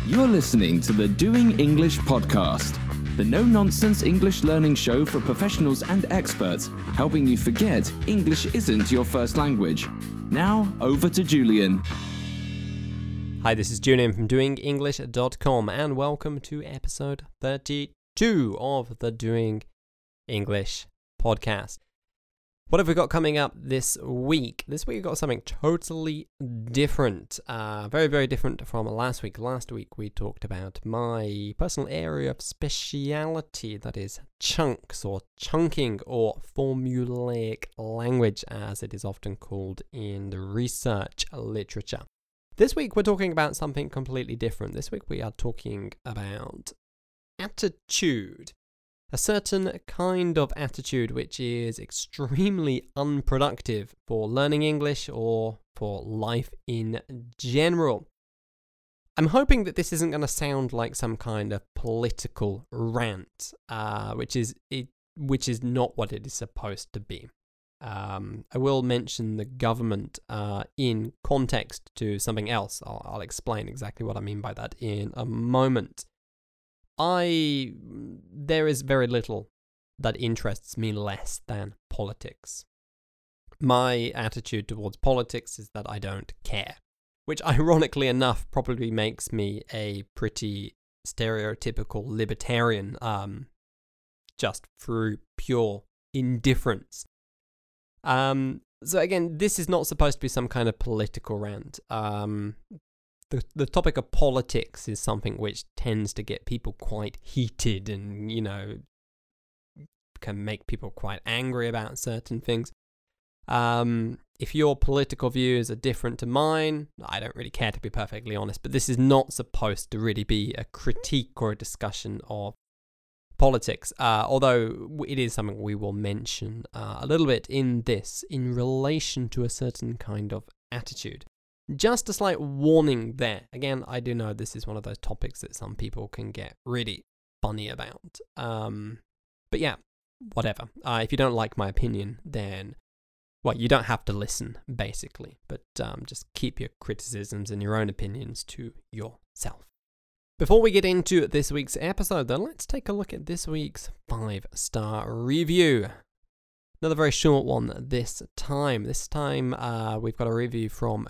You're listening to the Doing English podcast, the no-nonsense English learning show for professionals and experts, helping you forget English isn't your first language. Now, over to Julian. Hi, this is Julian from doingenglish.com and welcome to episode 32 of the Doing English podcast. What have we got coming up this week? This week we've got something totally different. Very, very different from last week. Last week we talked about my personal area of speciality, that is chunks or chunking or formulaic language, as it is often called in the research literature. This week we're talking about something completely different. This week we are talking about attitude. A certain kind of attitude which is extremely unproductive for learning English or for life in general. I'm hoping that this isn't going to sound like some kind of political rant, which is not what it is supposed to be. I will mention the government in context to something else. I'll explain exactly what I mean by that in a moment. There is very little that interests me less than politics. My attitude towards politics is that I don't care, which ironically enough probably makes me a pretty stereotypical libertarian, just through pure indifference. So again, this is not supposed to be some kind of political rant. The topic of politics is something which tends to get people quite heated and, can make people quite angry about certain things. If your political views are different to mine, I don't really care, to be perfectly honest, but this is not supposed to really be a critique or a discussion of politics, although it is something we will mention a little bit in relation to a certain kind of attitude. Just a slight warning there. Again, I do know this is one of those topics that some people can get really funny about. But yeah, whatever. If you don't like my opinion, then, well, you don't have to listen, basically. But just keep your criticisms and your own opinions to yourself. Before we get into this week's episode, though, let's take a look at this week's 5-star review. Another very short one this time. This time we've got a review from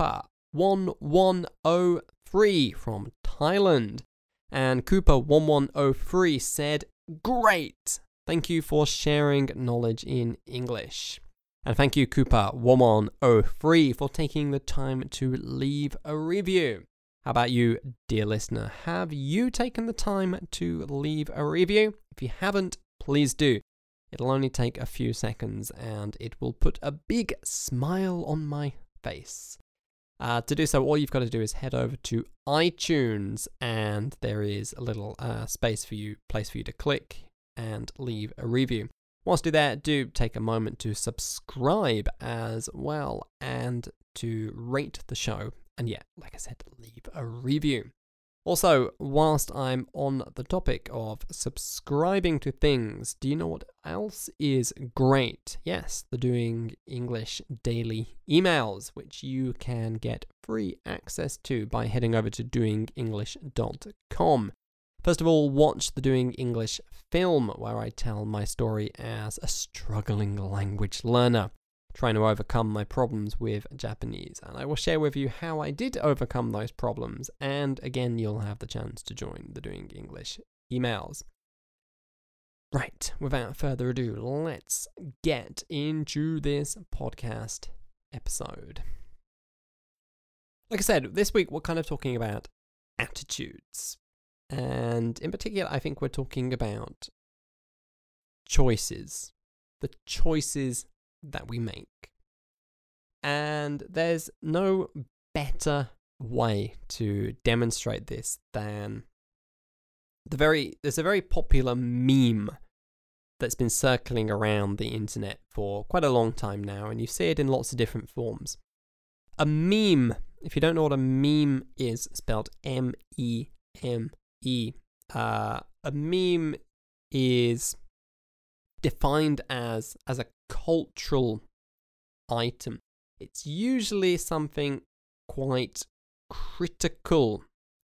Cooper1103 from Thailand. And Cooper1103 said, "Great! Thank you for sharing knowledge in English." And thank you, Cooper1103, for taking the time to leave a review. How about you, dear listener? Have you taken the time to leave a review? If you haven't, please do. It'll only take a few seconds and it will put a big smile on my face. To do so, all you've got to do is head over to iTunes and there is a little place for you to click and leave a review. Whilst you're there, do take a moment to subscribe as well and to rate the show. And yeah, like I said, leave a review. Also, whilst I'm on the topic of subscribing to things, do you know what else is great? Yes, the Doing English daily emails, which you can get free access to by heading over to doingenglish.com. First of all, watch the Doing English film, where I tell my story as a struggling language learner, trying to overcome my problems with Japanese. And I will share with you how I did overcome those problems. And again, you'll have the chance to join the Doing English emails. Right, without further ado, let's get into this podcast episode. Like I said, this week we're kind of talking about attitudes. And in particular, I think we're talking about choices. The choices that we make. And there's no better way to demonstrate this than there's a very popular meme that's been circling around the internet for quite a long time now, and you see it in lots of different forms. A meme, if you don't know what a meme is, spelled M-E-M-E, a meme is defined as a cultural item. It's usually something quite critical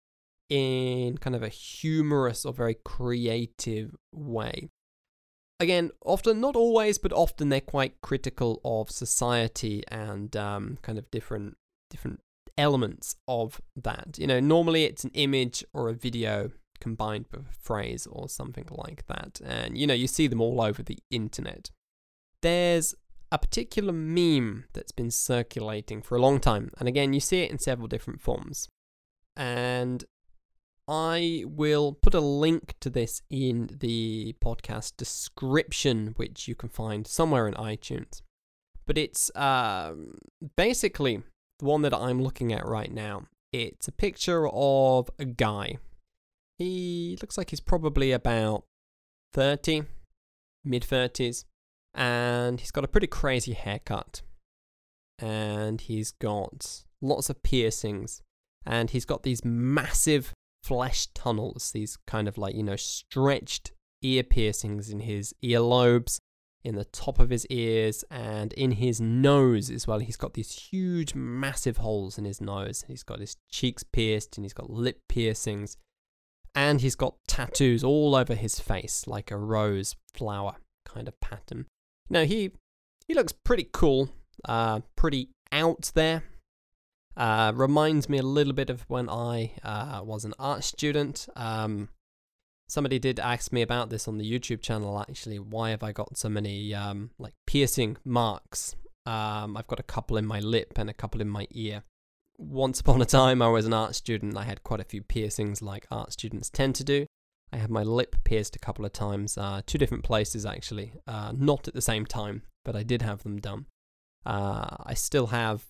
in kind of a humorous or very creative way. Again, often, not always, but often they're quite critical of society and kind of different elements of that. Normally it's an image or a video combined with a phrase or something like that. And, you see them all over the internet. There's a particular meme that's been circulating for a long time. And again, you see it in several different forms. And I will put a link to this in the podcast description, which you can find somewhere in iTunes. But it's basically the one that I'm looking at right now. It's a picture of a guy. He looks like he's probably about 30, mid-30s, and he's got a pretty crazy haircut. And he's got lots of piercings, and he's got these massive flesh tunnels, these kind of like, stretched ear piercings in his earlobes, in the top of his ears, and in his nose as well. He's got these huge, massive holes in his nose. He's got his cheeks pierced, and he's got lip piercings, and he's got tattoos all over his face, like a rose flower kind of pattern. He looks pretty cool, pretty out there. Reminds me a little bit of when I was an art student. Somebody did ask me about this on the YouTube channel, actually. Why have I got so many piercing marks? I've got a couple in my lip and a couple in my ear. Once upon a time, I was an art student. I had quite a few piercings like art students tend to do. I had my lip pierced a couple of times, 2 different places actually. Not at the same time, but I did have them done. I still have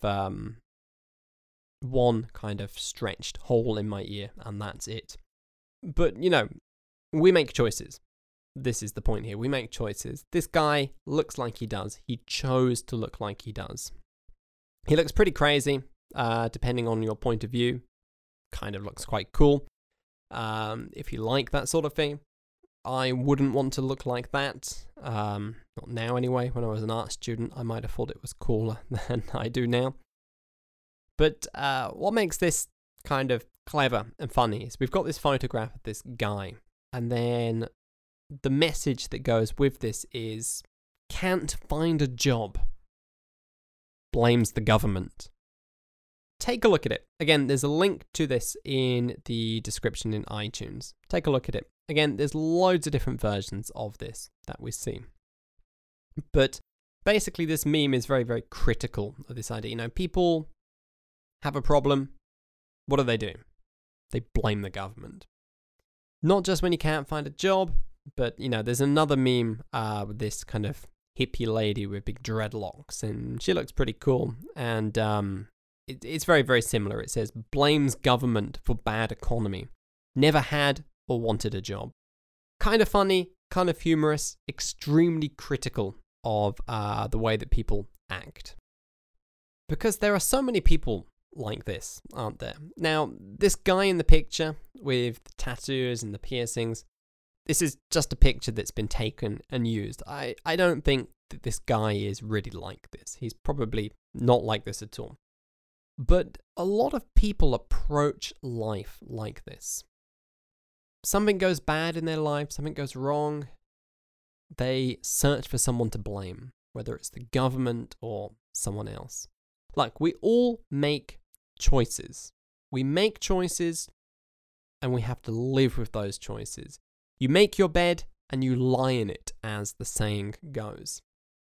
one kind of stretched hole in my ear, and that's it. But, we make choices. This is the point here. We make choices. This guy looks like he does. He chose to look like he does. He looks pretty crazy, depending on your point of view. Kind of looks quite cool. If you like that sort of thing. I wouldn't want to look like that. Not now anyway. When I was an art student, I might have thought it was cooler than I do now. But what makes this kind of clever and funny is we've got this photograph of this guy, and then the message that goes with this is, can't find a job, blames the government. Take a look at it. Again, there's a link to this in the description in iTunes. Take a look at it. Again, there's loads of different versions of this that we see. But basically, this meme is very, very critical of this idea. People have a problem. What do? They blame the government. Not just when you can't find a job, but, there's another meme with this kind of hippie lady with big dreadlocks, and she looks pretty cool. And it's very, very similar. It says, blames government for bad economy. Never had or wanted a job. Kind of funny, kind of humorous, extremely critical of the way that people act. Because there are so many people like this, aren't there? Now, this guy in the picture with the tattoos and the piercings, this is just a picture that's been taken and used. I don't think that this guy is really like this. He's probably not like this at all. But a lot of people approach life like this. Something goes bad in their life, something goes wrong, they search for someone to blame, whether it's the government or someone else. Like, we all make choices. We make choices, and we have to live with those choices. You make your bed, and you lie in it, as the saying goes.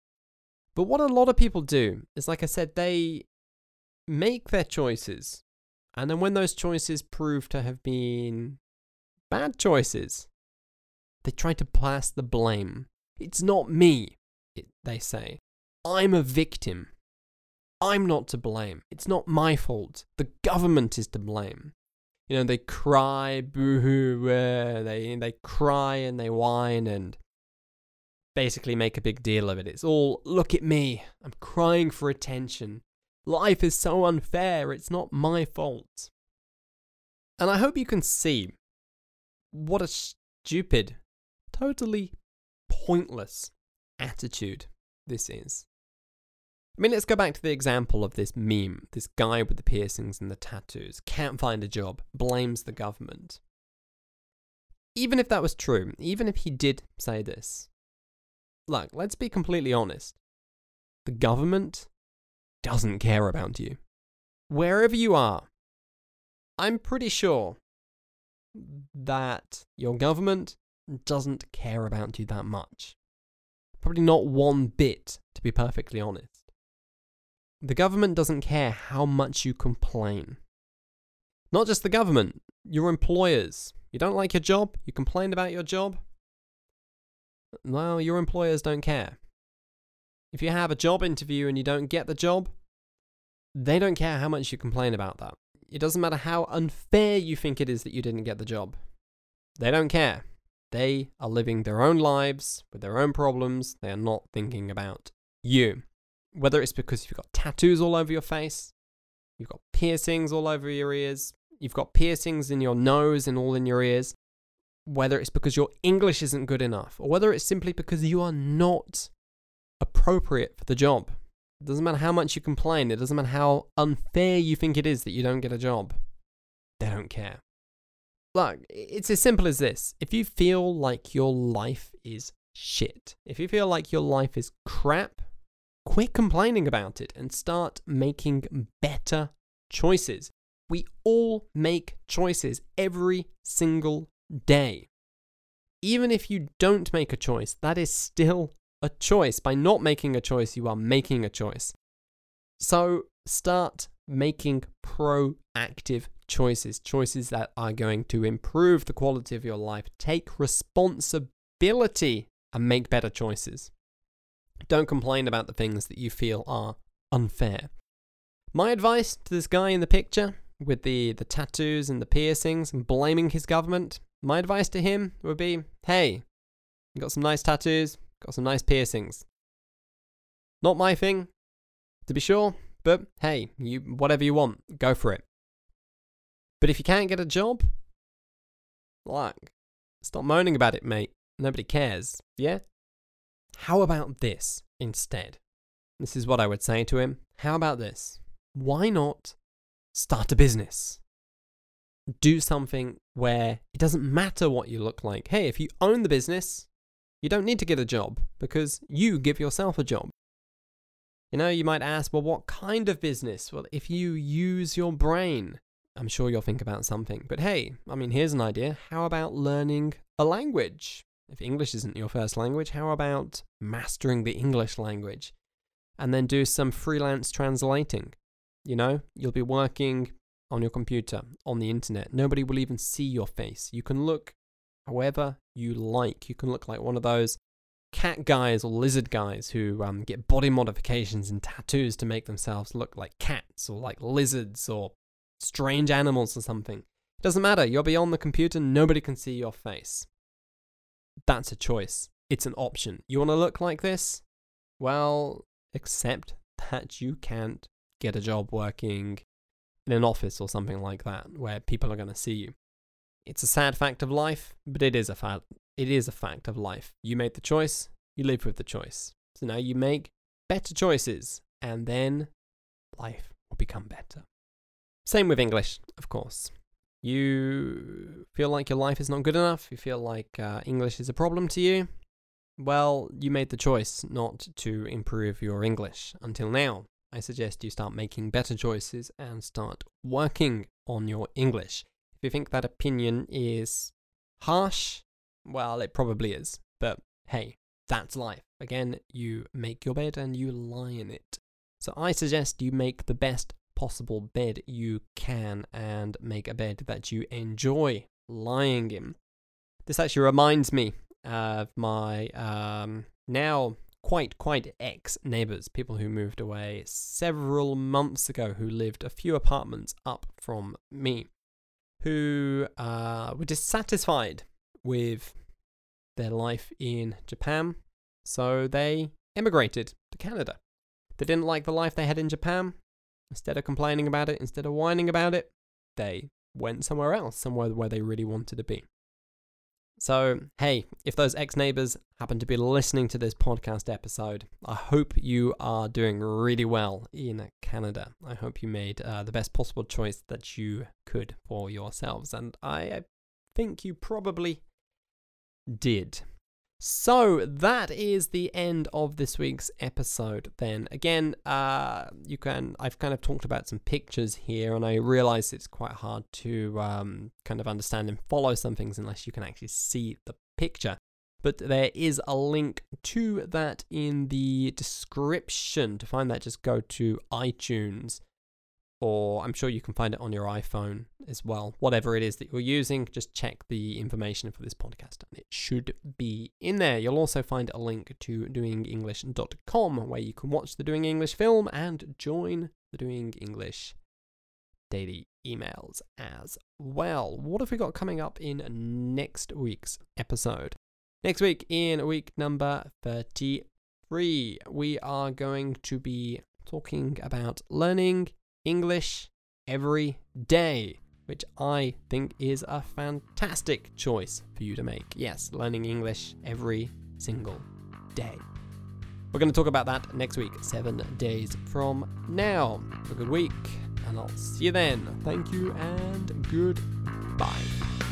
But what a lot of people do is, like I said, they make their choices, and then when those choices prove to have been bad choices, they try to pass the blame. It's not me, they say. I'm a victim. I'm not to blame. It's not my fault. The government is to blame. They cry, boo-hoo, they cry and they whine and basically make a big deal of it. It's all, look at me, I'm crying for attention. Life is so unfair, it's not my fault. And I hope you can see what a stupid, totally pointless attitude this is. I mean, let's go back to the example of this meme. This guy with the piercings and the tattoos can't find a job, blames the government. Even if that was true, even if he did say this, look, let's be completely honest. The government doesn't care about you. Wherever you are, I'm pretty sure that your government doesn't care about you that much. Probably not one bit, to be perfectly honest. The government doesn't care how much you complain. Not just the government, your employers. You don't like your job? You complain about your job? Well, your employers don't care. If you have a job interview and you don't get the job, they don't care how much you complain about that. It doesn't matter how unfair you think it is that you didn't get the job. They don't care. They are living their own lives with their own problems. They are not thinking about you. Whether it's because you've got tattoos all over your face, you've got piercings all over your ears, you've got piercings in your nose and all in your ears, whether it's because your English isn't good enough, or whether it's simply because you are not appropriate for the job. It doesn't matter how much you complain. It doesn't matter how unfair you think it is that you don't get a job. They don't care. Look, it's as simple as this. If you feel like your life is shit, if you feel like your life is crap, quit complaining about it and start making better choices. We all make choices every single day. Even if you don't make a choice, that is still a choice. By not making a choice, you are making a choice. So start making proactive choices, choices that are going to improve the quality of your life. Take responsibility and make better choices. Don't complain about the things that you feel are unfair. My advice to this guy in the picture with the tattoos and the piercings and blaming his government, my advice to him would be, hey, you got some nice tattoos, got some nice piercings. Not my thing, to be sure, but hey, you whatever you want, go for it. But if you can't get a job, like, stop moaning about it, mate. Nobody cares, yeah? How about this instead? This is what I would say to him. How about this? Why not start a business? Do something where it doesn't matter what you look like. Hey, if you own the business, you don't need to get a job because you give yourself a job. You know, you might ask, well, what kind of business? Well, if you use your brain, I'm sure you'll think about something. But hey, I mean, here's an idea. How about learning a language? If English isn't your first language, how about mastering the English language? And then do some freelance translating. You know, you'll be working on your computer, on the internet. Nobody will even see your face. You can look however you like. You can look like one of those cat guys or lizard guys who get body modifications and tattoos to make themselves look like cats or like lizards or strange animals or something. It doesn't matter. You'll be on the computer. Nobody can see your face. That's a choice. It's an option. You want to look like this? Well, accept that you can't get a job working in an office or something like that where people are going to see you. It's a sad fact of life, but it is a fact. It is a fact of life. You made the choice, you live with the choice. So now you make better choices, and then life will become better. Same with English, of course. You feel like your life is not good enough, you feel like English is a problem to you, well, you made the choice not to improve your English until now. I suggest you start making better choices and start working on your English. If you think that opinion is harsh, well, it probably is. But hey, that's life. Again, you make your bed and you lie in it. So I suggest you make the best possible bed you can and make a bed that you enjoy lying in. This actually reminds me of my now quite ex-neighbours, people who moved away several months ago, who lived a few apartments up from me, who were dissatisfied with their life in Japan, so they emigrated to Canada. They didn't like the life they had in Japan. Instead of complaining about it, instead of whining about it, they went somewhere else, somewhere where they really wanted to be. So, hey, if those ex-neighbors happen to be listening to this podcast episode, I hope you are doing really well in Canada. I hope you made the best possible choice that you could for yourselves, and I think you probably did. So that is the end of this week's episode then. Again, I've kind of talked about some pictures here, and I realize it's quite hard to kind of understand and follow some things unless you can actually see the picture. But there is a link to that in the description. To find that, just go to iTunes, or I'm sure you can find it on your iPhone as well. Whatever it is that you're using, just check the information for this podcast and it should be in there. You'll also find a link to doingenglish.com where you can watch the Doing English film and join the Doing English daily emails as well. What have we got coming up in next week's episode? Next week, in week number 33, we are going to be talking about learning English every day, which I think is a fantastic choice for you to make. Yes, learning English every single day. We're going to talk about that next week, 7 days from now. Have a good week, and I'll see you then. Thank you and goodbye.